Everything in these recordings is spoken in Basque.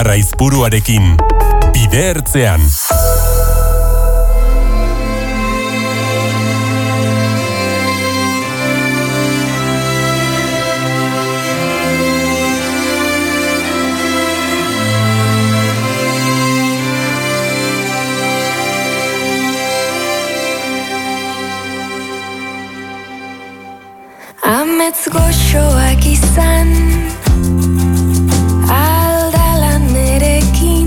Arraizburuarekin, Bide Ertzean. Amets goxoak izan aldala nerekin,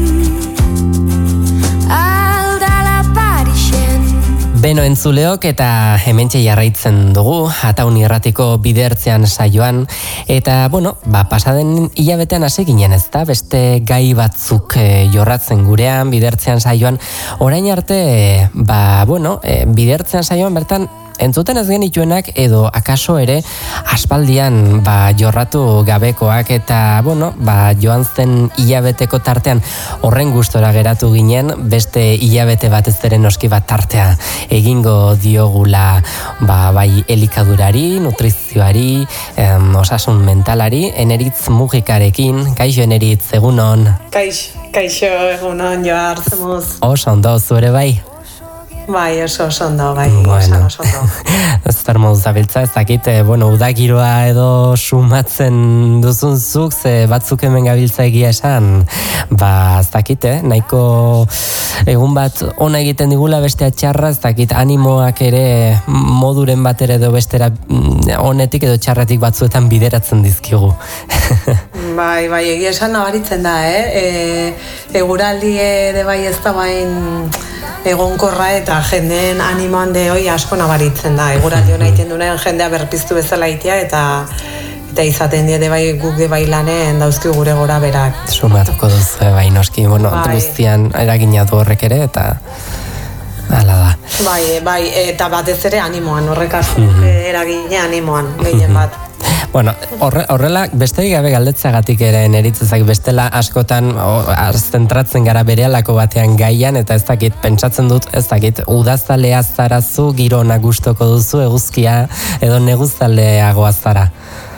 aldala Parisen. Beno entzuleok eta hementxe jarraitzen dugu Ataun Irratiko Bide Ertzean saioan eta pasaden hilabetean hasi ginen, ezta? Beste gai batzuk jorratzen gurean Bide Ertzean saioan. Orain arte Bide Ertzean saioan bertan entzuten ez genituenak edo akaso ere aspaldian jorratu gabekoak eta joan zen hilabeteko tartean horren gustora geratu ginen beste hilabete batez ere noski bat tartea egingo diogula bai elikadurari, nutrizioari, osasun mentalari, Eneritz Mujikarekin. Kaixo Eneritz, egunon. Kaixo egunon, Joar, zemuz. Oso ondo, zure bai? Bai, oso ondo, bai, oso ondo. Ez termoduz zabiltza, ez dakit, udagiroa edo sumatzen duzun zuk, ze batzuk hemen gabiltza egia esan, ez dakit, nahiko egun bat ona egiten digula bestea txarra, ez dakit, animoak ere moduren bat ere edo bestera honetik edo txarratik batzuetan bideratzen dizkigu. Bai, egia esan nabaritzen da, eguraldi ere bai ez da bain egonkorra eta jendeen animoan de hoi asko nabaritzen da. Eguraldi hona iten duen jendea berpiztu bezala itea eta izaten die bai guk de bai lanen dauzki gure gora berak. Sumatuko duzu bai noski, guztian eragina du horrek ere eta hala da. Bai, eta batez ere animoan, horrek asko eragina animoan, gehien bat. Horrela, besterik gabe galdetzagatik ere Neritzezak bestela askotan zentratzen gara berehalako batean gaian eta ez dakit, pentsatzen dut, ez dakit, udazalea zarazu, giro ona gustoko duzu, eguzkia edo neguzaleagoa zara?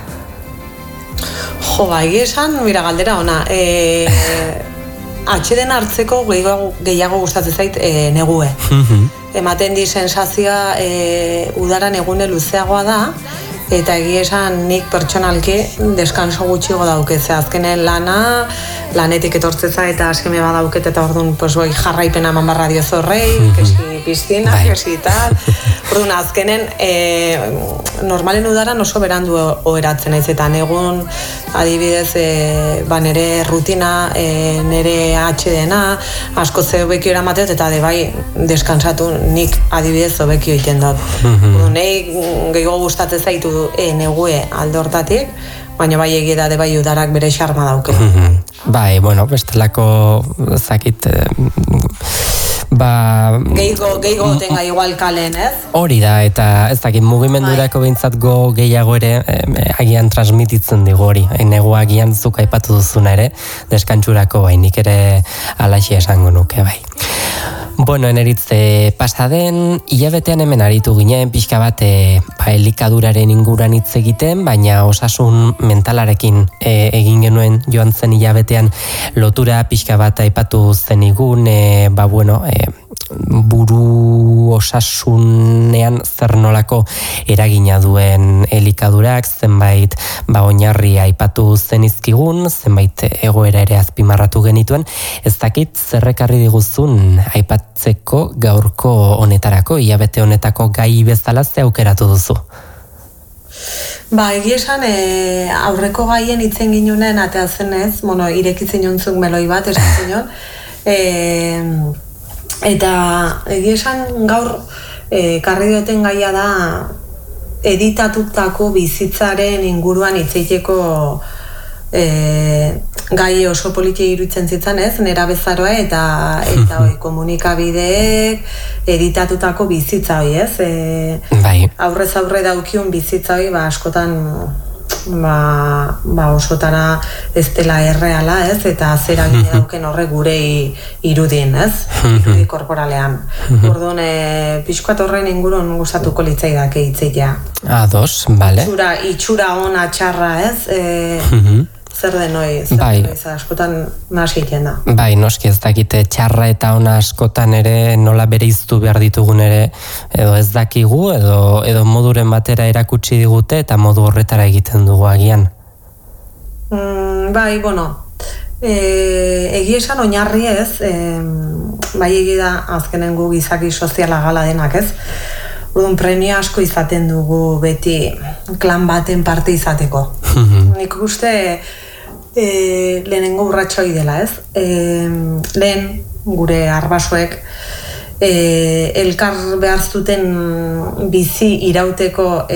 Egia esan, mira, galdera ona, atxeden hartzeko gehiago gustatzen zait negue. Ematen di sensazioa udaran egune luzeagoa da, eta egia esan nik pertsonalki deskanso gutxigo daukez, azkenen lanetik etortzeza eta askeme badauket eta orduan jarraipena eman barra dio zorrei, kesi piztina, kesi tal. Orduan azkenen normalen udaran oso berandu oheratzen naiz eta negun adibidez nere rutina, nere atxedena, asko ze hobekio eramateot eta bai deskansatu nik adibidez hobekio egiten dut. Orduan nahi gehiago gustatzen zaitu negue alde hortatik, baina bai egia da bai udarak bere xarma dauke. Bai, bestelako zakit gehiago tenga igual kalen, ez? Hori da, eta ez dakit mugimendurako behintzat gehiago ere agian transmititzen digu hori, nego agian zuk aipatu duzuna ere, deskantsurako nik ere alaxi esango nuke, bai. Eneritz, pasaden hilabetean hemen aritu ginen pixka bat elikaduraren inguran hitz egiten, baina osasun mentalarekin egin genuen joan zen hilabetean lotura pixka bat aipatu zenigun, buru osasunean zer nolako eragina duen elikadurak, zenbait oinarri aipatu zenizkigun, zenbait egoera ere azpimarratu genituen, ez dakit zerrekarri diguzun aipatzeko gaurko honetarako, hilabete honetako gai bezala ze aukeratu duzu? Egia esan aurreko gaien itzen ginunen atea zenez, irekitzen jontzuk meloi bat, esan zinon, eta egia esan gaur karri duten gaia da editatutako bizitzaren inguruan hitzeiteko gai oso politia iruditzen zitzan ez, nera bezaroa eta komunikabideek editatutako bizitza hoi ez. Aurrez aurre daukiun bizitza hoi askotan osotara ez dela erreala ez, eta zera gine dauken horre gure irudin ez, irudi korporalean. Orduan, pixkoat horren ingurun gustatuko litzaidake hitzeia. Ados, bale. Itxura ona txarra ez, zer denoi askotan nahasi egiten da. Bai, noski ez dakite txarra eta ona askotan ere nola bereiztu behar ditugun ere, edo ez dakigu, edo moduren batera erakutsi digute eta modu horretara egiten dugu agian. Bai, bueno, egia esan oinarri ez, bai egida azkenen gu gizaki soziala gala denak ez, Orduan premia asko izaten dugu beti klan baten parte izateko. Nik uste lehenengo urratxo dela, ez? Lehen gure arbasoek elkar behar zuten bizi irauteko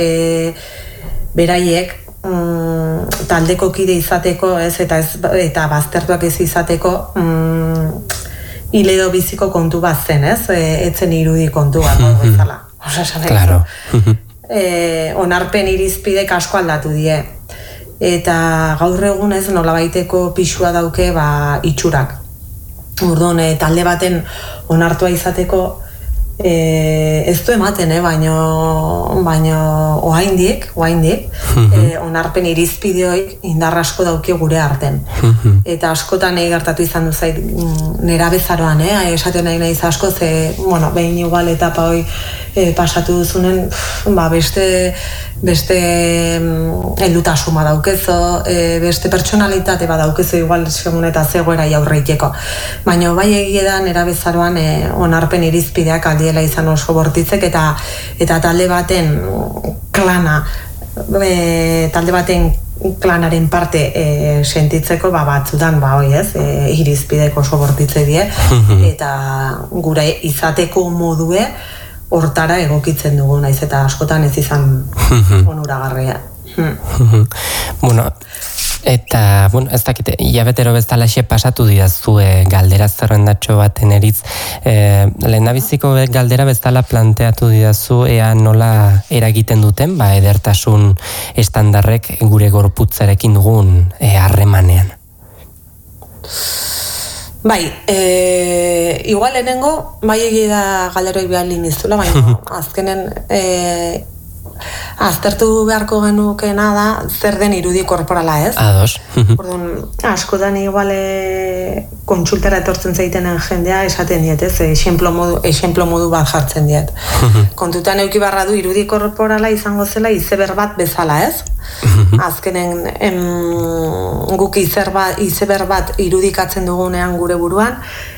beraiek taldeko kide izateko, ez? Eta baztertuak ez izateko hiledo biziko kontu bat zen, ez? Etzen irudi kontu bat, bezala. Claro. Onarpen irizpidek asko aldatu die. Eta gaur egun ez nolabaiteko pixua dauke itxurak. Orduan, talde baten onartua izateko ez du ematen, baino oaindik, onarpen irizpideoik indar asko dauke gure arten. Eta askotan gertatu izan du zait nera bezaroan, esaten nahi naiz asko, behin igual etapa hoi pasatu duzunen, beste heldutasuma daukezo, beste pertsonalitate daukezo igual segun eta zegoera jaurreiteko. Baina bai egiedan erabezaroan onarpen irizpideak aldiela izan oso bortitzek eta talde baten klana, talde baten klanaren parte sentitzeko batzutan irizpideko oso bortitze die eta gure izateko modue hortara egokitzen dugu, naiz eta askotan ez izan onuragarria. Bueno, eta, ez dakite, hilabetero bezalaxe pasatu didazue galdera zerrendatxo baten eritz. Lehendabiziko galdera bezala planteatu didazu ea nola eragiten duten, edertasun estandarrek gure gorputzarekin dugun harremanean. Bai, igual lehenengo, bai egia galderoi behar linizula, baina azkenen aztertu beharko genukena da zer den irudi korporala, ez? Ados. Orduan, askotan igual kontsultara etortzen zaitenen jendea esaten diet, ez? Exemplo modu bat jartzen diet. Kontutan euki barra du irudi korporala izango zela izeber bat bezala, ez? Azkenen guk izeber bat irudikatzen dugunean gure buruan,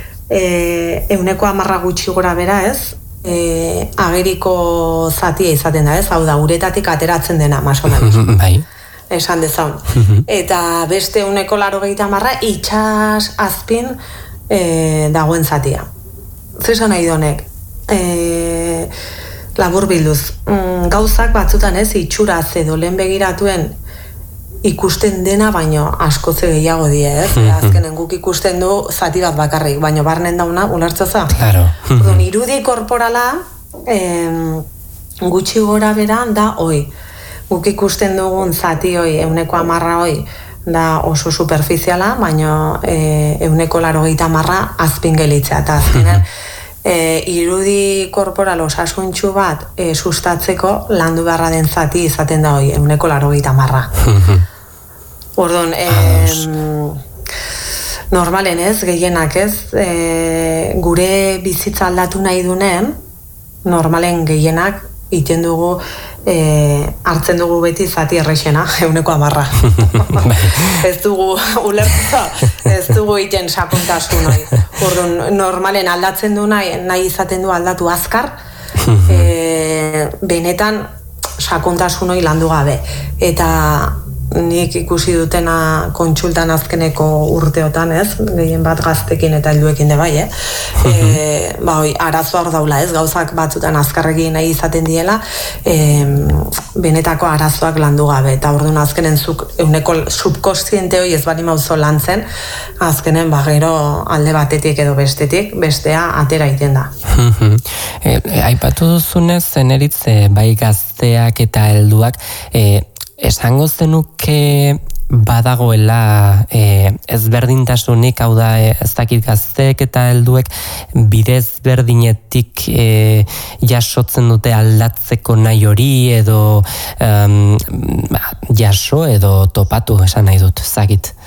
100% gutxi gora bera, ez? Ageriko zatia izaten da, ez? Hau da, uretatik ateratzen dena, masonaris. Bai. Esan dezaun. Eta beste 180 itxas azpin dagoen zatia. Zesan nahi donek? Labur bilduz. Gauzak batzutan ez, itxuraz edo lehen begiratuen ikusten dena, baino asko gehiago die, ez? Azkenen guk ikusten du zati bat bakarrik, baino barnen dauna, ulertzoza? Claro. Irudi korporala gutxi gora beran da hoi. Guk ikusten dugun zati hoi, 110 hoi, da oso superficiala, baino 180 azpin gelitzea, eta azkenen irudi korporal osasuntxu bat sustatzeko landu beharra den zati izaten da hoi, 180. Orduan, normalen ez, gehienak ez, gure bizitza aldatu nahi dunen, normalen gehienak iten dugu, hartzen dugu beti zati errexena, 110. Ez dugu ulertza, ez dugu iten sakontasun hori. Orduan, normalen aldatzen du nahi izaten du aldatu azkar, benetan sakontasun hori landu gabe. Eta nik ikusi dutena kontsultan azkeneko urteotan, ez? Gehien bat gaztekin eta helduekin de bai, arazoa hor daula, ez? Gauzak batzutan azkarrekin nahi izaten diela, benetako arazoak landu gabe. Eta orduan azkenen zuk subkontziente hori ez bali mauzo lantzen, azkenen gero alde batetik edo bestetik, bestea atera iten da. Aipatu duzunez, zeneritz, bai gazteak eta helduak, esango zenuke badagoela ezberdintasunik, hau da ez dakit gazteek eta helduek bidez berdinetik jasotzen dute aldatzeko nahi hori edo jaso edo topatu esan nahi dut, zakit.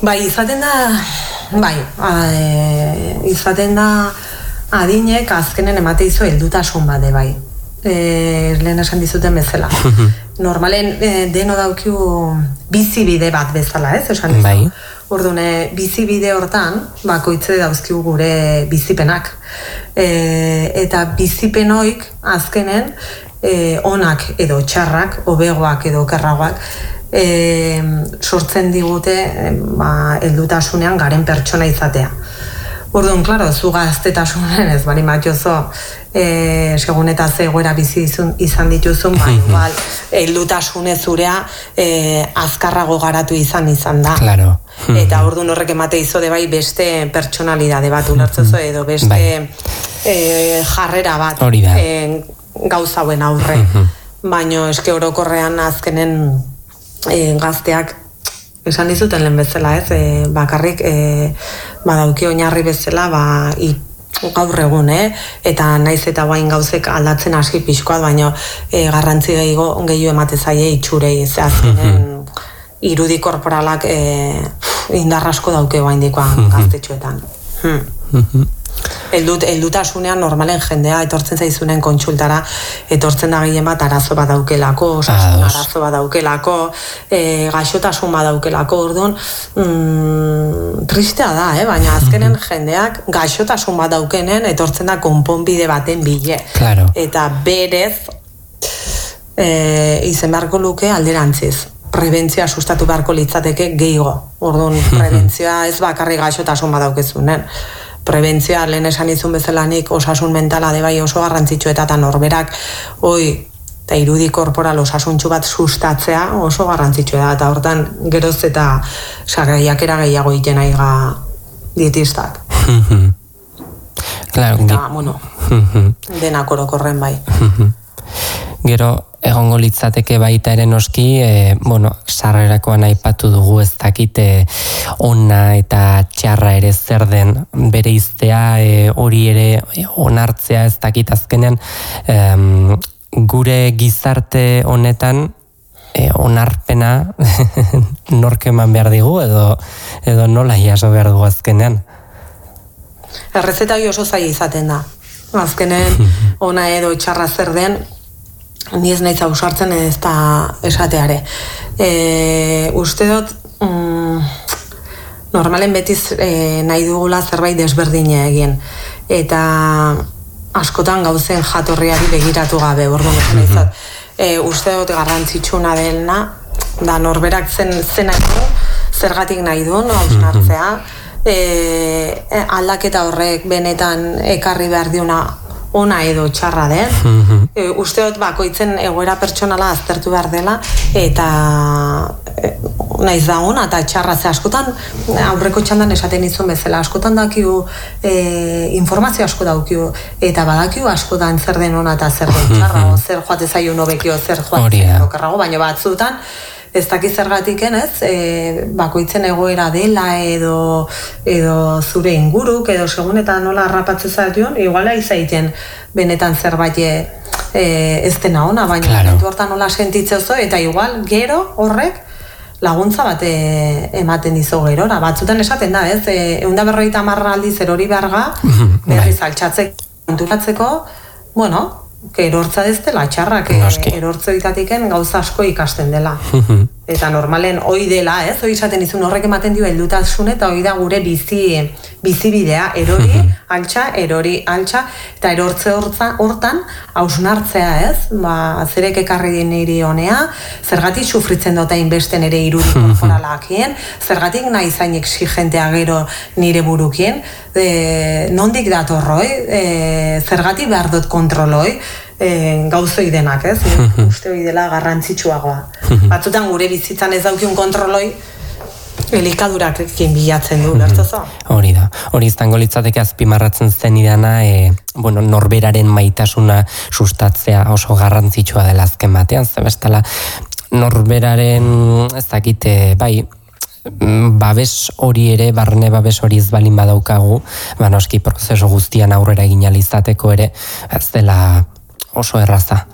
Bai, izaten da adinek azkenen emate izo heldutasun bade bai. Lehen esan dizuten bezala. Normalen deno daukiu bizibide bat bezala, ez? Esan dizu. Bai. Orduan, bizibide hortan, bakoitze dauzkigu gure bizipenak. Eta bizipenoik azkenen onak edo txarrak, hobegoak edo okerragoak, sortzen digute heldutasunean garen pertsona izatea. Orduan, klaro, zu gaztetasunen ez bali matiozo segun eta zegoera bizi izan dituzun, igual, heldutasunez zurea azkarrago garatu izan da. Claro. Eta orduan horrek emate izode bai beste pertsonalidade bat ulertzezo edo beste jarrera bat gauza hauen aurre. Baina eske orokorrean azkenen gazteak esan dizuten lehen bezala, ez? Bakarrik badauki oinarri bezala gaur egun, eta naiz eta guain gauzek aldatzen hasi pixkoat, baina garrantzi gehiago emate zaie itxurei, ze azkenen irudi korporalak indar asko dauke guaindikoan gaztetxoetan. Heldutasunean normalen jendea etortzen zaizunen kontsultara, etortzen da gehien bat arazo bat daukelako, osasun arazo bat daukelako, gaixotasun bat daukelako, orduan tristea da, baina azkenen jendeak gaixotasun bat daukenen etortzen da konponbide baten bile. Claro. Eta berez izen beharko luke alderantziz. Prebentzioa sustatu beharko litzateke gehiago. Orduan, prebentzioa ez bakarri gaixotasun bat daukezunen. Prebentzioa lehen esan izun bezalanik osasun mentala de bai oso garrantzitsu eta norberak eta irudi korporal osasuntxu bat sustatzea oso garrantzitsu da, eta hortan geroz eta sarraiakera gehiago iten aiga dietistak. Eta, bueno, denak orokorren bai. Gero, egongo litzateke baita ere noski, sarrerakoan aipatu dugu ez dakite ona eta txarra ere zer den bere iztea, hori ere onartzea ez dakit azkenean, gure gizarte honetan onarpena nork eman behar digu edo nola jaso behar dugu azkenean? Errezeta oso zaila izaten da. Azkenen ona edo txarra zer den, ni ez nahiz ausartzen ez da esateare. Uste dut, normalen betiz nahi dugula zerbait desberdine egin. Eta askotan gauzen jatorriari begiratu gabe, orduan izat. Uste dut garrantzitsuna delna, da norberak zen nahi du, zergatik nahi du, hausnartzea. Aldaketa horrek benetan ekarri behar diuna ona edo txarra den. Uste dut bakoitzen egoera pertsonala aztertu behar dela, eta naiz da ona eta txarra, ze askotan aurreko txandan esaten izun bezala, askotan dakiu informazio asko daukiu, eta badakiu askotan zer den ona eta zer den txarra, zer joate zaiun hobekio, zer joate okerrago, baina batzutan ez dakiz zergatiken, bakoitzen egoera dela edo zure inguruk, edo segun eta nola harrapatze zaion, iguala izaiten benetan zerbait ez dena ona, baina momentu hortan nola sentitzeozo, eta igual gero horrek laguntza bat ematen dizo gerora. Batzutan esaten da, 150 aldiz erori beharga, berriz altxatzeko, konturatzeko, erortza ez dela txarrak, erortzoitatiken gauza asko ikasten dela. Eta normalen hoi dela, hoi izaten izun horrek ematen dio heldutasun, eta hoi da gure bizibidea, erori, altxa, eta erortze hortan hausnartzea, zerek ekarri niri honea, zergatik sufritzen dota inbesten ere irudi korporalakien, zergatik nahi zain exigentea gero nire burukien, nondik datorroi, zergatik behar dut kontroloi, gauzoi denak, uste hori dela garrantzitsuagoa. Batzutan gure bizitzan ez daukiun kontroloi, elikadurak ekin bilatzen du, lertozo? Hori da, hori izango litzateke azpimarratzen zen idana, norberaren maitasuna sustatzea oso garrantzitsua dela azken batean, zebestala norberaren, ez dakite, bai, babes hori ere, barne babes hori ez balin badaukagu, noski prozeso guztian aurrera egin alizateko ere, ez dela oso erraza.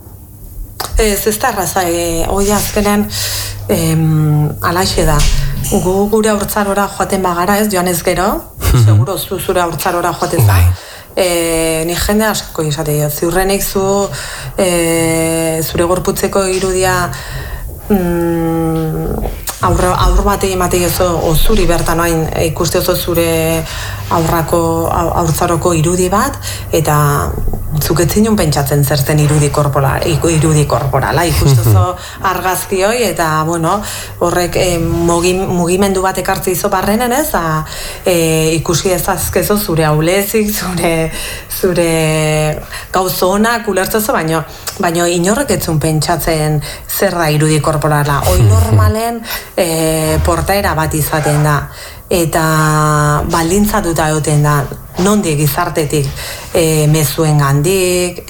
Ez da erraza, hoi azkenen alaxe da. gu gure haurtzarora joaten bagara, ez, joan ez gero, seguro zure haurtzarora joaten za. Ni jende asko izate dira, ziurrenik zure gorputzeko irudia aur batei ematei oso zuri bertan oain ikuste oso zure haurtzaroko irudi bat, eta zuketzinun pentsatzen zertzen irudi korporala, ikuste oso argazkioi, eta bueno, horrek mugimendu bat ekartze izo barrenen ez, ikusi ezazkezo zure aulezik, zure gauzo honak ulertzozo, baino inorrek etzun pentsatzen zer da irudi korporala. Hoi normalen portaera bat izaten da, eta baldintzatuta egoten da, nondik gizartetik, mezuen gandik,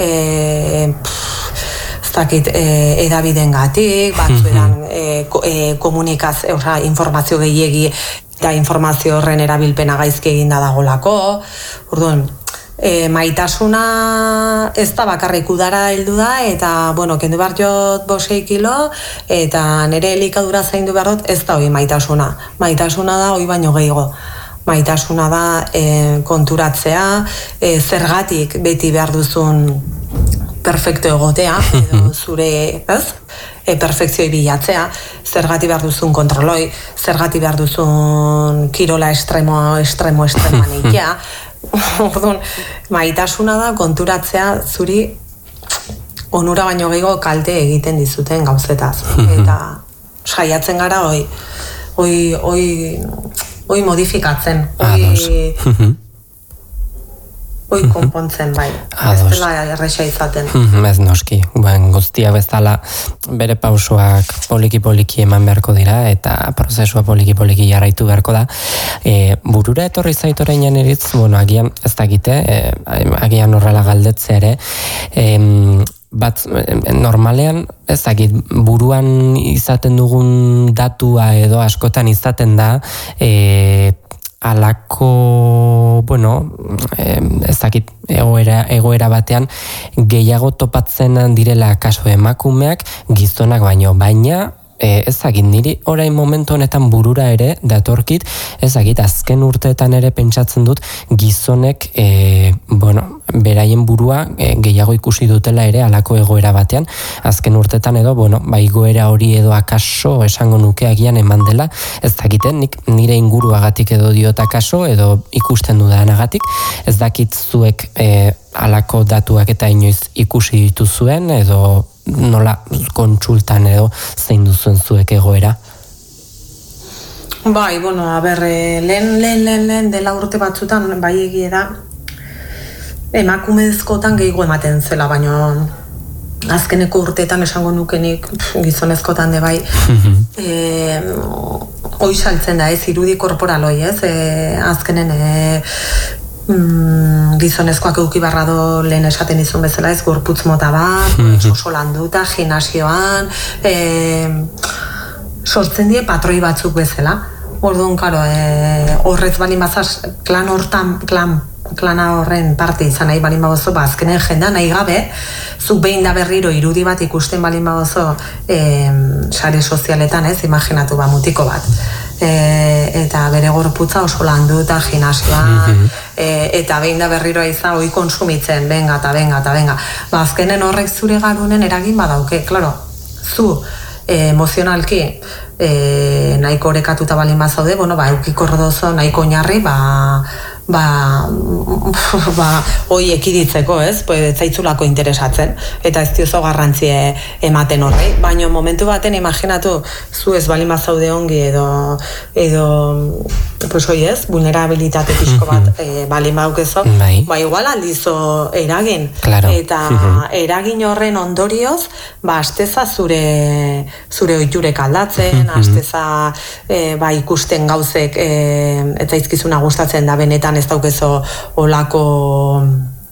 edabiden gatik, batzuetan informazio gehiegi, eta informazio horren erabilpena gaizki eginda dagolako. Orduan, maitasuna ez da bakarrik udara heldu da, eta, bueno, kendu behar jot 5 kilo, eta nire elikadura zaindu behar dut, ez da hori maitasuna. Maitasuna da hori baino gehiago. Maitasuna da konturatzea, zergatik beti behar duzun perfekto egotea, edo zure, ez? Perfekzioi bilatzea, zergatik behar duzun kontroloi, zergatik behar duzun kirola estremoan eitea. Orduan, maitasuna da konturatzea zuri onura baino gehiago kalte egiten dizuten gauzetaz. Eta saiatzen gara hoi modifikatzen, hoi konpontzen, bai. Ez dela erresa izaten. Ez noski, guztia bezala bere pausoak poliki-poliki eman beharko dira, eta prozesua poliki-poliki jarraitu beharko da. Burura etorri zaitoreinan eritz, agian ez dakite, agian horrela galdetzea ere, bat normalean ez dakit buruan izaten dugun datua edo askotan izaten da alako, ez dakit egoera batean gehiago topatzen direla kaso emakumeak gizonak baina ez dakit niri orain momentu honetan burura ere datorkit, ez dakit azken urteetan ere pentsatzen dut gizonek beraien burua gehiago ikusi dutela ere alako egoera batean, azken urteetan edo igoera hori edo akaso esango nuke agian eman dela, ez dakiten nik nire inguruagatik edo diot akaso edo ikusten dudanagatik, ez dakit zuek alako datuak eta inoiz ikusi dituzuen edo nola kontsultan edo zein duzuen zuek egoera? Bai, lehen dela urte batzutan bai egie da emakumezkotan gehiago ematen zela, baina azkeneko urteetan esango nukenik gizonezkotan de bai hoi saltzen da ez irudi korporaloi ez azkenen gizonezkoak eduki barra do lehen esaten izun bezala ez gorputz mota bat, oso landuta, gimnasioan, sortzen die patroi batzuk bezala. Orduan, horrez balin bazaz, klana horren parte izan nahi balin bagozo, azkenen jendea nahi gabe, zuk behin da berriro irudi bat ikusten balin bagozo sare sozialetan ez, imaginatu mutiko bat. Eta bere gorputza oso landu eta gimnasioan, eta behin da berriro izan hoi konsumitzen, benga. Azkenen horrek zure garunen eragin badauke, klaro, zu emozionalki nahiko orekatuta balin bazaude, eukiko ordozo nahiko oinarri, hoi ekiditzeko, ez? Zaitzulako interesatzen, eta ez diozo garrantzie ematen horrei. Baina momentu baten, imaginatu, zu ez balin bazaude ongi edo hoi ez, vulnerabilitate pixko bat balin baukezo, igual aldizo eragin. Eta eragin horren ondorioz, asteza zure ohiturek aldatzen, asteza ikusten gauzek eta izkizuna gustatzen da benetan ez daukezo olako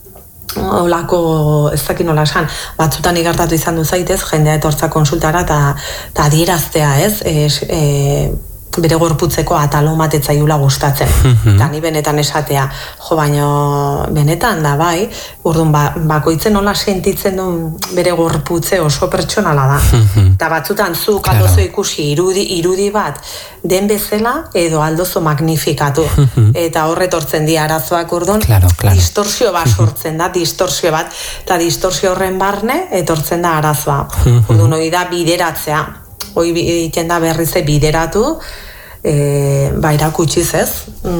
ez dakit nola esan, batzutan igartatu izan du zaitez, jendea etortza konsultara eta adieraztea ez, bere gorputzeko atalon bat etzaiula gustatzen. Eta ni benetan esatea, baino benetan da bai, orduan bakoitzen nola sentitzen duen bere gorputze oso pertsonala da. Eta batzutan zuk aldozo ikusi irudi bat den bezala edo aldozo magnifikatu. Eta horretortzen di arazoak orduan, distorsio bat sortzen da, distorsio bat. Eta distorsio horren barne etortzen da arazoa. Orduan hori da bideratzea. Hoi egiten da berrize bideratu, erakutsiz ez,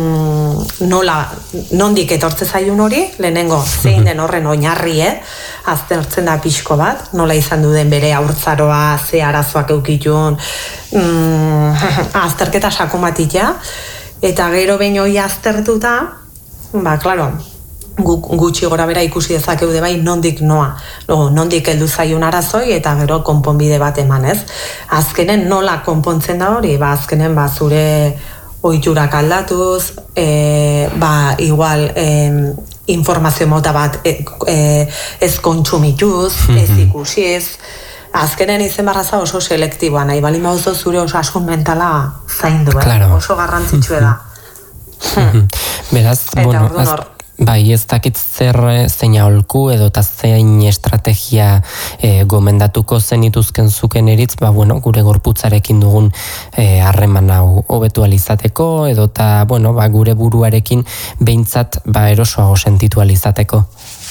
nondik etortze zaiun hori, lehenengo zein den horren oinarri, aztertzen da pixko bat, nola izan duden bere haurtzaroa, ze arazoak eukitun, azterketa sakomatitea, eta gero behin hori aztertuta, klaro, gutxi gora bera ikusi dezakeude bai nondik noa, nondik heldu zaiun arazoi eta gero konponbide bat eman ez. Azkenen nola konpontzen da hori, azkenen zure ohiturak aldatuz, igual informazio mota bat ez kontsumituz, ez ikusiz, azkenen izen barraza oso selektiboa, nahi bali mauzo zure osasun mentala zaindu, oso garrantzitsue da. Beraz, bai, ez dakit zer zein aholku edo eta zein estrategia gomendatuko zenituzken zuken eritz, gure gorputzarekin dugun harreman hau hobetu alizateko edo eta gure buruarekin behintzat erosoago sentitu alizateko.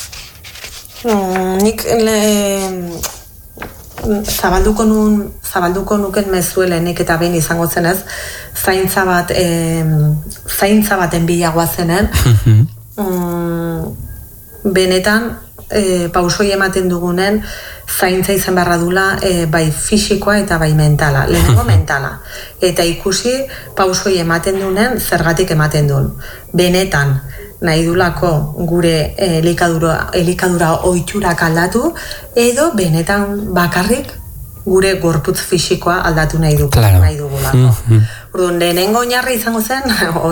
Nik zabalduko nuken mezuelenik eta behin izango zenez, zaintza baten bilagoa zenen, benetan pausoi ematen dugunen zaintza izan barra dula bai fisikoa eta bai mentala, lehenengo mentala, eta ikusi pausoi ematen dunen zergatik ematen duen, benetan nahi dulako gure elikadura ohiturak aldatu edo benetan bakarrik gure gorputz fisikoa aldatu nahi dugulako. Orduan, lehenengo oinarri izango zen,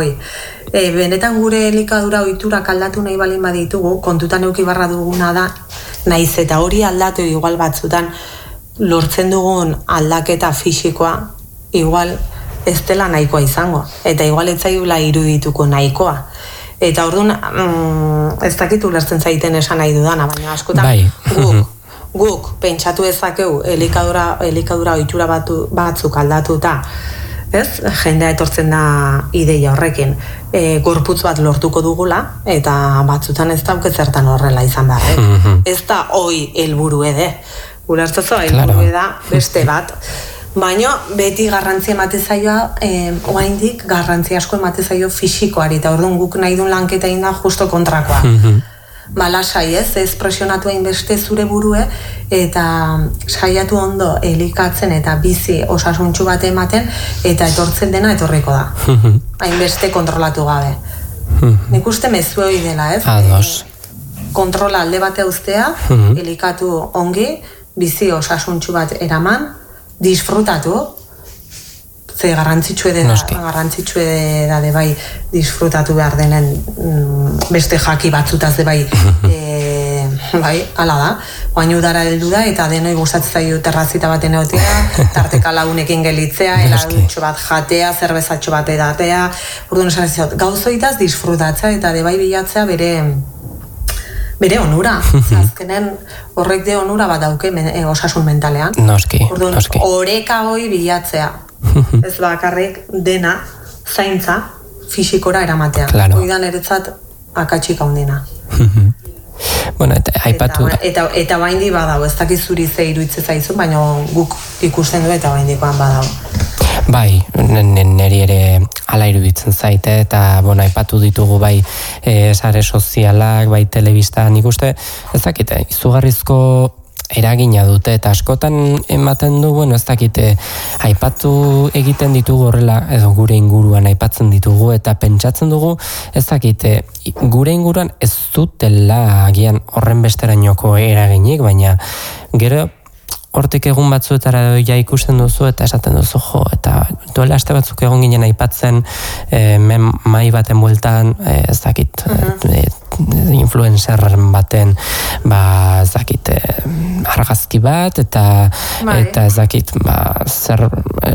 benetan gure elikadura ohiturak aldatu nahi balin baditugu, kontutan eduki barra duguna da, naiz eta hori aldatu igual batzutan lortzen dugun aldaketa fisikoa, igual ez dela nahikoa izango, eta igual ez zaigula irudituko nahikoa. Eta orduan, ez dakit ulertzen zaiten esan nahi dudana, baina askotan guk pentsatu ezakeu elikadura ohitura batzuk aldatuta, ez? Jendea etortzen da ideia horrekin. Gorputz bat lortuko dugula, eta batzutan ez dauke zertan horrela izan behar. Ez da hoi helburu ede. Ulertzazo, helburu da beste bat. Baina beti garrantzia emate zaioa, oraindik garrantzia asko emate zaio fisikoari, eta orduan guk nahi duen lanketa inda justo kontrakoa. Lasai ez presionatu hainbeste zure burue, eta saiatu ondo elikatzen eta bizi osasuntsu bat ematen, eta etortzen dena etorriko da. Hainbeste kontrolatu gabe. Nik uste mezu hori dela, ez? Kontrola alde bate uztea, elikatu ongi, bizi osasuntsu bat eraman, disfrutatu, ze garrantzitsue da de bai disfrutatu behar denen beste jaki batzutaz de bai, ala da, oain udara heldu da eta denoi gustatzen zaio terrazita baten egotea, tarteka lagunekin gelitzea, heladutxo bat jatea, zerbezatxo bat edatea, orduan esan ez diot, gauzoitaz disfrutatzea eta de bai bilatzea bere onura. Azkenen horrek de onura bat dauke osasun mentalean. Orduan, oreka hoi bilatzea. Ez bakarrik dena zaintza fisikora eramatea. Oidan eretzat akatsik handina. Eta baindi badau, ez dakiz zuri ze iruitze zaizun, baina guk ikusten du eta baindikoan badau. Bai, neri ere ala iruditzen zaite, eta aipatu ditugu bai sare sozialak, bai telebista, nik uste, ez dakite, izugarrizko eragina dute, eta askotan ematen du, ez dakite, aipatu egiten ditugu horrela, edo gure inguruan aipatzen ditugu, eta pentsatzen dugu, ez dakite, gure inguruan ez dutela agian horren besterainoko eraginik, baina gero hortik egun batzuetara ja ikusten duzu eta esaten duzu eta duela aste batzuk egon ginen aipatzen mai baten bueltan, ez dakit, influencer baten ez dakit argazki bat eta ez dakit zer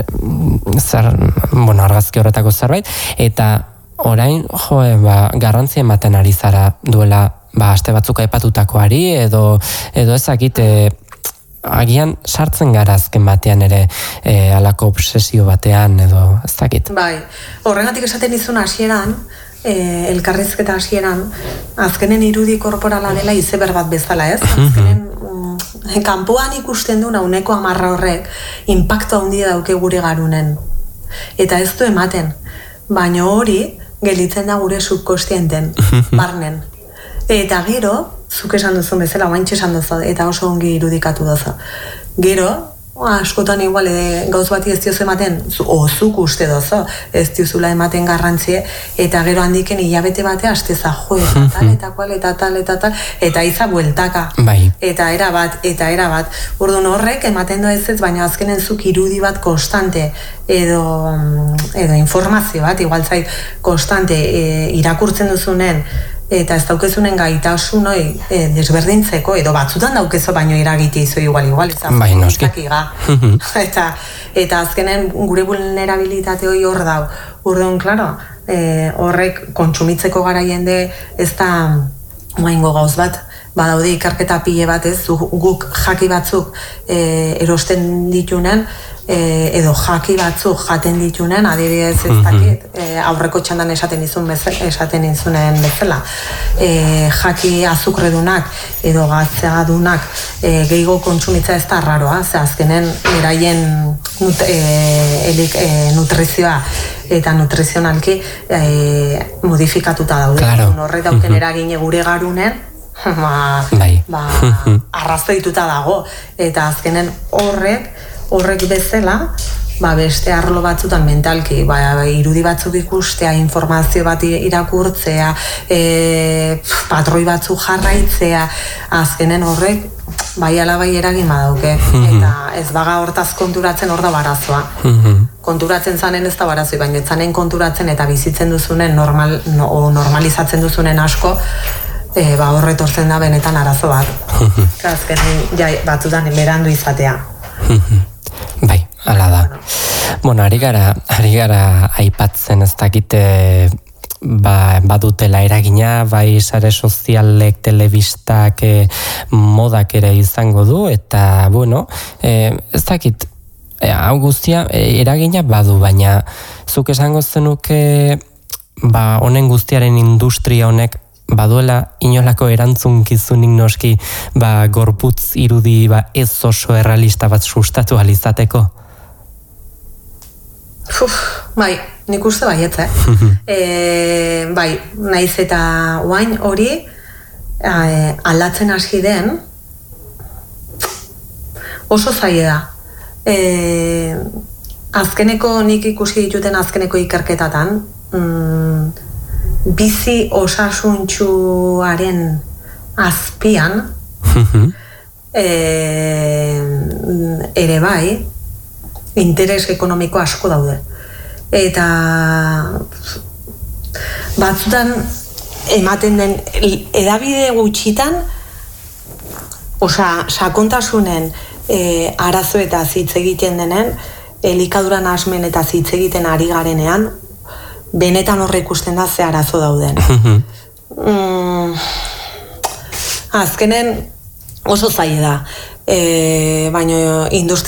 argazki horretako zerbait eta orain garrantzia ematen ari zara duela aste batzuk aipatutakoari edo ezakit agian sartzen gara azken batean ere halako obsesio batean edo ez dakit. Bai, horregatik esaten izun hasieran, elkarrizketa hasieran, azkenen irudi korporala dela izeber bat bezala, ez? Azkenen kanpoan ikusten du nauneko 10 horrek inpaktu handia dauke gure garunen. Eta ez du ematen, baina hori gelditzen da gure subkostienten, barnen. Eta gero, zuk esan duzun bezala, oaintxe esan duzu, eta oso ongi irudikatu duzu. Gero, askotan igual gauz bati ez diozu ematen, zuk uste duzu, ez diozula ematen garrantzie, eta gero handiken hilabete batea asteza, eta tal, eta iza bueltaka. Bai. Eta erabat. Orduan horrek ematen du ez, baina azkenen zuk irudi bat konstante, edo informazio bat, igual zait, konstante irakurtzen duzunen, eta ez daukezunen gaitasun hori desberdintzeko, edo batzutan daukezu baino iragiti izo igual, bai, noski. Eta azkenen gure vulnerabilitate hori hor dau. Urduan, klaro, horrek kontsumitzeko gara jende ez da oaingo gauz bat, badaude ikerketa pile bat ez, guk jaki batzuk erosten ditunen, edo jaki batzuk jaten ditunen, adibidez ez dakit, aurreko txandan esaten izunen bezala, jaki azukredunak edo gatzeadunak gehiago kontsumitza ez da raroa, ze azkenen eraien nutrizioa eta nutrizionalki modifikatuta daude. Claro. Horrek dauken eragine gure garunen, arrazoituta dago, eta azkenen horrek bezala, beste arlo batzutan mentalki, irudi batzuk ikustea, informazio bat irakurtzea, patroi batzuk jarraitzea, azkenen horrek, bai alabai eragin badauke, eta ez baga hortaz konturatzen hor da barazoa. Konturatzen zanen ez da barazoi, baina zanen konturatzen eta bizitzen duzunen, normalizatzen duzunen asko, horretortzen da benetan arazo bat. Azkenen batzutan berandu izatea. Bai, hala da. Bueno, ari gara aipatzen ez dakite badutela eragina, bai sare sozialek, telebistak, modak ere izango du, eta, bueno, ez dakit, hau guztia eragina badu, baina zuk esango zenuke honen guztiaren industria honek baduela inolako erantzunkizunik noski gorputz irudi ez oso errealista bat sustatu alizateko? Bai, nik uste baietz, bai, naiz eta oain hori aldatzen hasi den oso zaila da. Azkeneko nik ikusi dituten azkeneko ikerketatan, bizi osasuntsuaren azpian ere bai interes ekonomiko asko daude. Eta batzutan ematen den edabide gutxitan sakontasunen arazoetaz hitz egiten denen, elikaduran asmen eta hitz egiten ari garenean, benetan horre ikusten da ze arazo dauden. Azkenen oso zaila da. Baina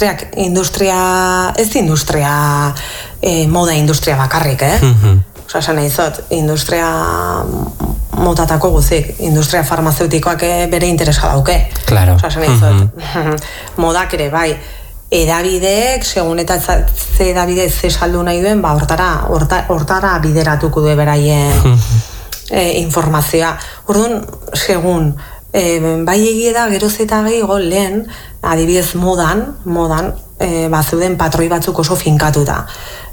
moda industria bakarrik, esan nahi zot, industria motatako guzik, industria farmazeutikoak bere interesa dauke. Claro. Esan nahi zot, modak ere bai, edabideek, segun eta ze edabide ze saldu nahi duen, hortara bideratuko du beraien informazioa. Orduan, segun, bai egie da, geroz eta gehiago lehen, adibidez modan, bazeuden patroi batzuk oso finkatuta.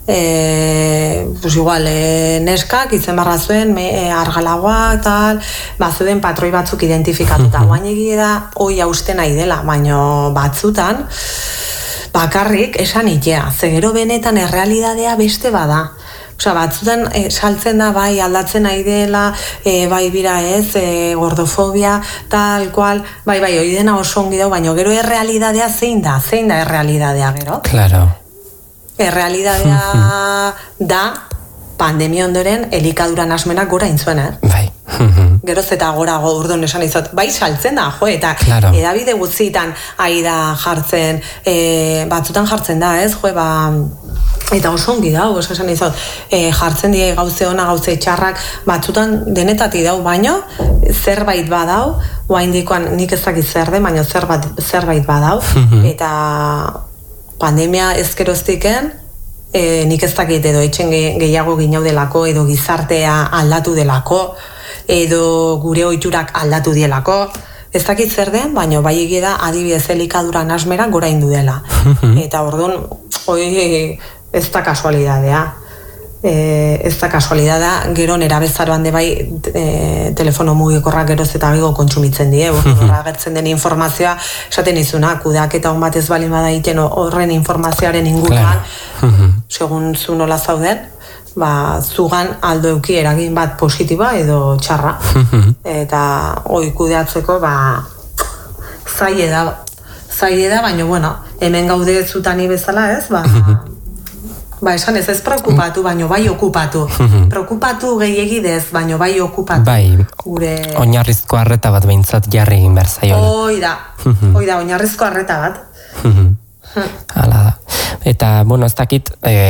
Igual, neskak izen barra zuen, argalagoa, tal, bazeuden patroi batzuk identifikatuta. Oain egie da, hoi hausten nahi dela, baina batzutan, bakarrik esan itea, ze gero benetan errealidadea beste bada. Osea, batzutan saltzen da, bai, aldatzen nahi dela, bai, bira ez, gordofobia, tal, kual, bai, hori dena oso ongi dau, baina gero errealidadea zein da errealidadea gero? Claro. Errealidadea da, pandemia ondoren, elikadura nasmenak gora intzuen, Bai. Geroz eta gorago urdun esan izot, bai saltzen da, eta claro. edabide guztietan ari da jartzen, batzutan jartzen da, ez, eta oso ongi dau, esan izot, jartzen die gauze ona, gauze txarrak, batzutan denetati dau, baino, zerbait badau, oaindikoan nik ez dakit zer den, baino zerbait badau, eta pandemia ezkeroztiken, nik ez dakit edo etxen gehiago ginau delako, edo gizartea aldatu delako, edo gure ohiturak aldatu dielako, ez dakit zer den, baina bai egia da adibidez elikadura nasmera gora indu dela. Eta orduan, hoi ez da kasualidadea. Ez da kasualidada, gero nerabezaroan de bai telefono mugikorrak geroz eta bigo kontsumitzen die, horra agertzen den informazioa, esaten izuna, kudeaketa hon bat ez balin bada egiten horren informazioaren inguruan, segun zu nola zauden, zugan aldo euki eragin bat positiba edo txarra. Eta hoi kudeatzeko zaile da, baina bueno, hemen gaude zutani bezala ez, esan ez preokupatu, baino bai okupatu. Preokupatu gehiagidez, baino bai okupatu. Bai, oinarrizko arreta bat behintzat jarri egin behar zaiola. Hoi da, oinarrizko arreta bat. Hala da. Eta, bueno, ez dakit,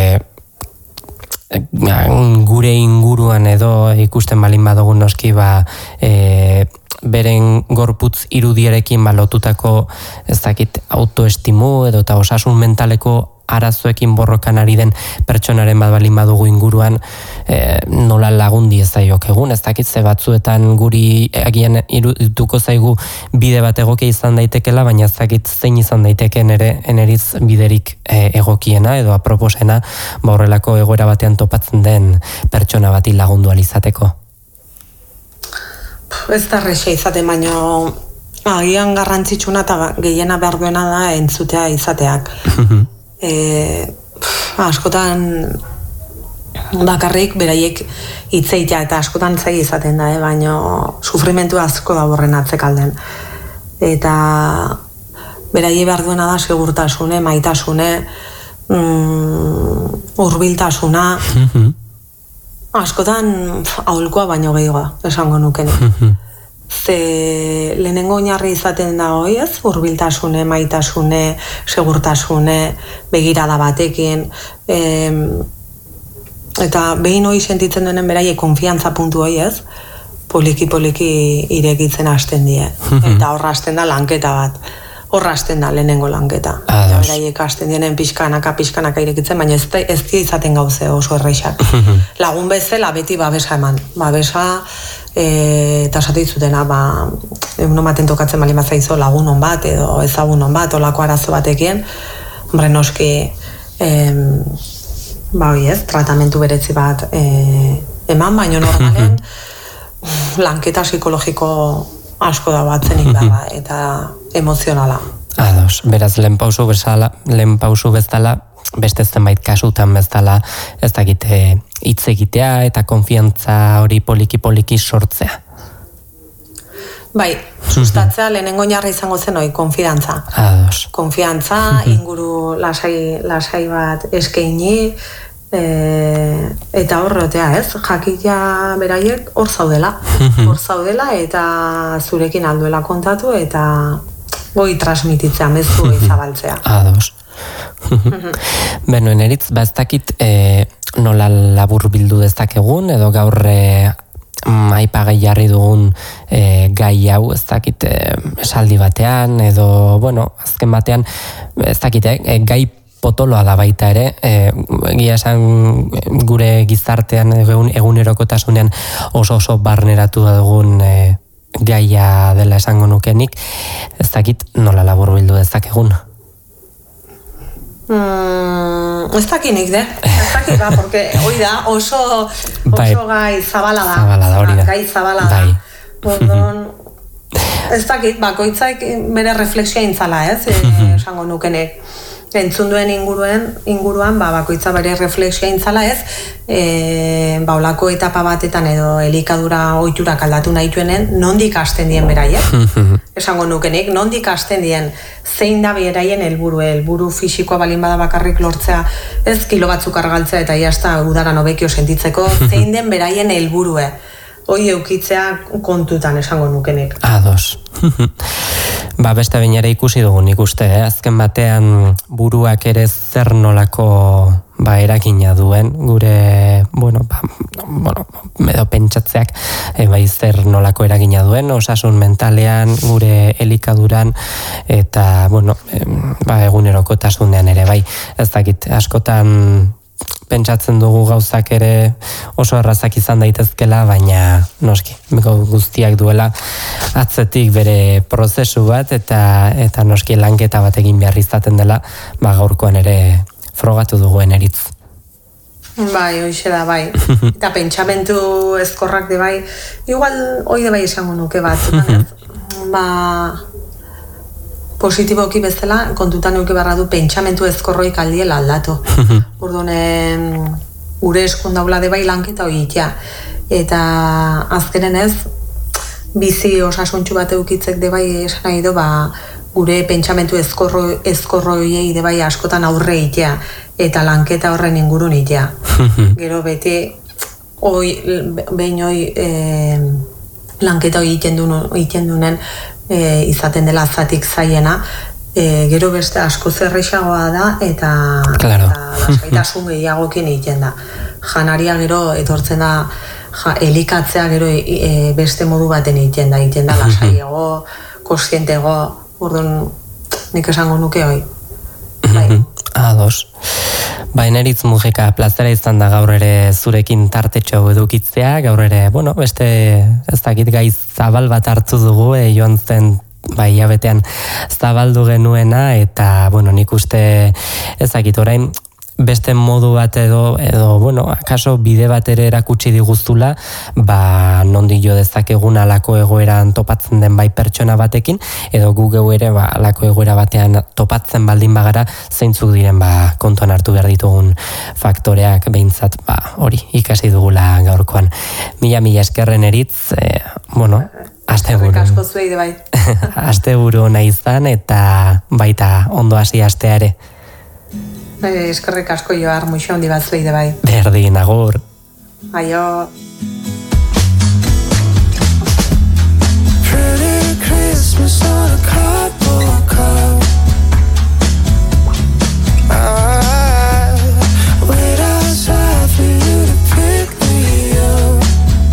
gure inguruan edo ikusten balin badugu noski, beren gorputz irudierekin lotutako, ez dakit, autoestimu edo eta osasun mentaleko arazoekin borrokan ari den pertsonaren bat balin badugu inguruan, nola lagundi ez zaiok egun, ez dakit ze batzuetan guri agian irutuko zaigu bide bat egokia izan daitekela, baina ez dakit zein izan daiteken ere eneriz biderik egokiena edo aproposena horrelako egoera batean topatzen den pertsona bati lagundu alizateko. Ez da rexe izaten, baina agian garrantzitsuna eta gehiena behar duena da entzutea izateak. Askotan bakarrik beraiek hitzeitea eta askotan zaila izaten da, baina sufrimentu asko da horren atzekalden. Eta beraiek behar duena da segurtasune, maitasune, hurbiltasuna, askotan aholkoa baino gehiagoa, esango nukenik. Ze lehenengo oinarri izaten da hoi ez, hurbiltasune, maitasune, segurtasune, begirada batekin, eta behin hoi sentitzen denen beraie konfiantza puntu hoi ez, poliki irekitzen hasten die. Eta horra hasten da lanketa bat. Horra hasten da lehenengo lanketa. Beraiek hasten dienen pixkanaka irekitzen, baina ez die izaten gauze oso erreixak. Lagun bezala beti babesa eman. Babesa, eta esate zutena, egun maten tokatzen bali mazaizo lagunon bat edo ezagunon bat, olako arazo batekin, hombre, noski, tratamentu beretzi bat eman, baina normalen lanketa psikologiko asko da batzenik da, eta emozionala. Ados, beraz, lehen pausu bezala, beste zenbait kasutan bezala, ez dakite hitz egitea eta konfiantza hori poliki sortzea. Bai, sustatzea lehenengo oinarri izango zen hori, konfidantza. Ados. Konfiantza, inguru lasai bat eskaini, eta horretea ez, jakitea beraiek hor zaudela eta zurekin alduela kontatu eta goi transmititzea, mezu goi zabaltzea. Ados. Beno, eneritz, ez dakit nola labur bildu dezakegun edo gaur aipagai jarri dugun gai hau, ez dakit esaldi batean edo, bueno, azken batean, ez dakit, gai potoloa da baita ere, egia esan gure gizartean egunerokotasunean oso barneratu dugun gaia dela esango nukenik, ez dakit nola labur bildu dezakegun. Ez dakinik, ez dakit, porque hoi da, oso gai zabala da. Gai zabala da. Bordon, ez dakit, bakoitzak bere reflexioa intzala, ez, esango nukenek. entzun duen inguruan bakoitza bere reflexioa intzala ez, olako etapa batetan edo elikadura ohiturak aldatu nahi duenen, nondik hasten dien beraiek? Esango nukenik, nondik hasten dien, zein da beraien helburu fisikoa balin bada bakarrik lortzea, ez kilo batzuk argaltzea eta jazta udaran hobekio sentitzeko, zein den beraien helburue. Hoi eukitzea kontutan esango nukenik. Ados. Beste bain ere ikusi dugun ikuste, azken batean buruak ere zer nolako eragina duen, gure, edo pentsatzeak, bai zer nolako eragina duen, osasun mentalean, gure elikaduran, eta, egunerokotasunean ere, bai, ez dakit, askotan pentsatzen dugu gauzak ere oso errazak izan daitezkela, baina noski, guztiak duela atzetik bere prozesu bat eta noski lanketa bat egin behar izaten dela, gaurkoan ere frogatu duguen eritz. Bai, hoxe da, bai. Eta pentsamentu ezkorrak de bai, igual hoi de bai esango nuke bat, positiboki bezala, kontutan euki barra du pentsamentu ezkorroik aldiela aldatu. Orduan, gure eskun daula de bai lanketa hori itea. Eta azkenen ez, bizi osasuntxu bat eukitzek de bai esan nahi du, gure pentsamentu ezkorroiei de bai askotan aurre itea. Eta lanketa horren ingurun itea. Gero beti, behin lanketa hori iten dunen, izaten dela zatik zaiena, gero beste asko zerrexagoa da eta lasaitasun gehiagokin egiten da. Janaria gero etortzen da elikatzea gero beste modu baten egiten da lasaiago, kontzientego, orduan nik esango nuke hoi. Ados. Eritz Mujika, plazera izan da gaur ere zurekin tartetxo edukitzea, gaur ere, beste ez dakit gai zabal bat hartu dugu, joan zen hilabetean zabaldu genuena, eta, nik uste ez dakit orain, beste modu bat edo akaso bide bat ere erakutsi diguztula, nondik jo dezakegun alako egoeran topatzen den bai pertsona batekin, edo gu geu ere alako egoera batean topatzen baldin bagara, zeintzuk diren kontuan hartu behar ditugun faktoreak behintzat, hori ikasi dugula gaurkoan. Mila eskerren eritz, asteburu ona izan, eta baita ondo hasi astea ere. Eskerrik asko Joar, muixo handi bat zuei de bai. Berdin, agur. Aio. Pretty Christmas on a cardboard cup. I wait outside for you to pick me up.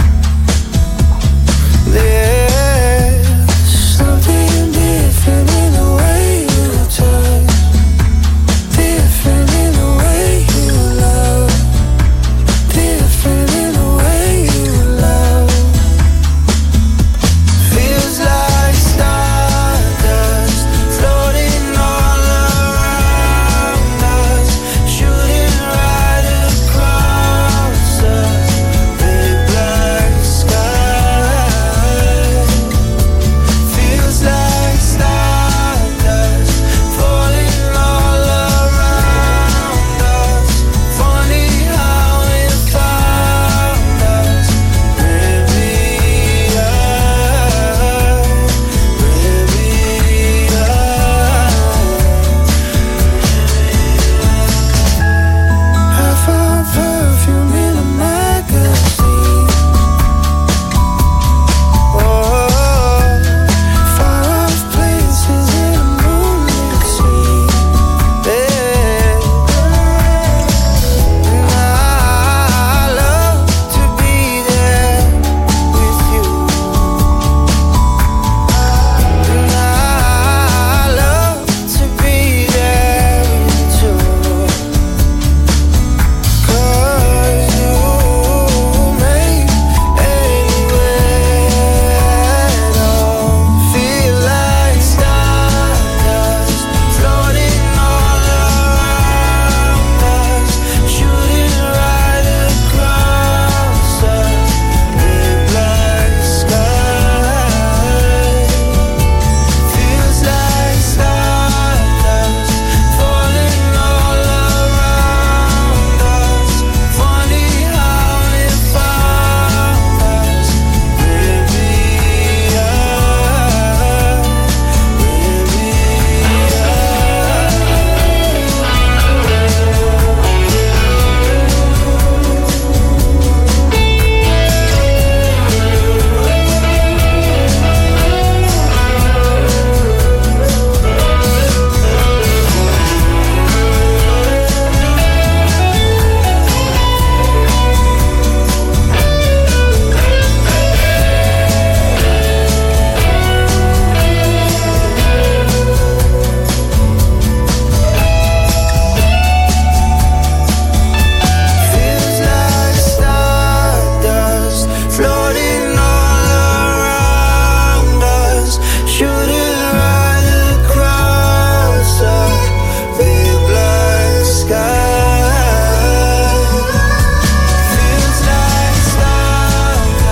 There's something different in the way you touch. Different in the way you love. Different in the way you love. Feels like stardust.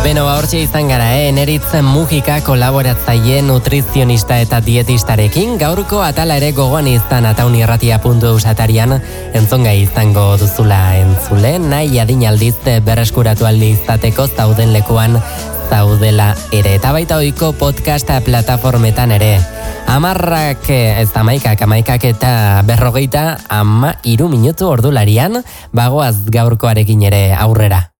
Beno, hortxe izan gara, Neritzen Mujika kolaboratzaile nutrizionista eta dietistarekin. Gaurko atala ere gogoan izan ataunirratia.eus atarian entzongai izango duzula entzule. Nahi adinaldiz berreskuratu aldi izateko zauden lekuan zaudela ere. Eta baita ohiko podcast plataformetan ere. Amaikak eta 53 minutu ordularian, bagoaz gaurkoarekin ere aurrera.